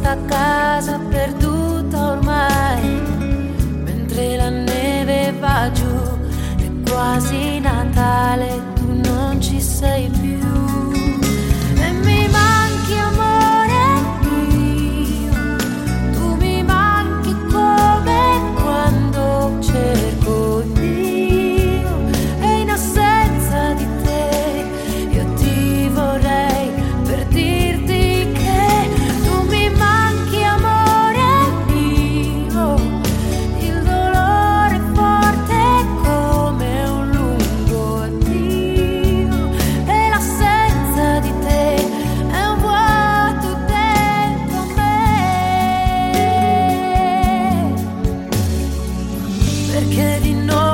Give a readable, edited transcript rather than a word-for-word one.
questa casa perduta ormai, mentre la neve va giù, è quasi Natale, tu non ci sei più. E mi manchi amore mio, tu mi manchi come quando cerco Dio, e in assenza di te io ti vorrei per dirti che tu mi manchi amore mio, il dolore è forte come un lungo addio, e l'assenza di te è un vuoto dentro me, perché di noi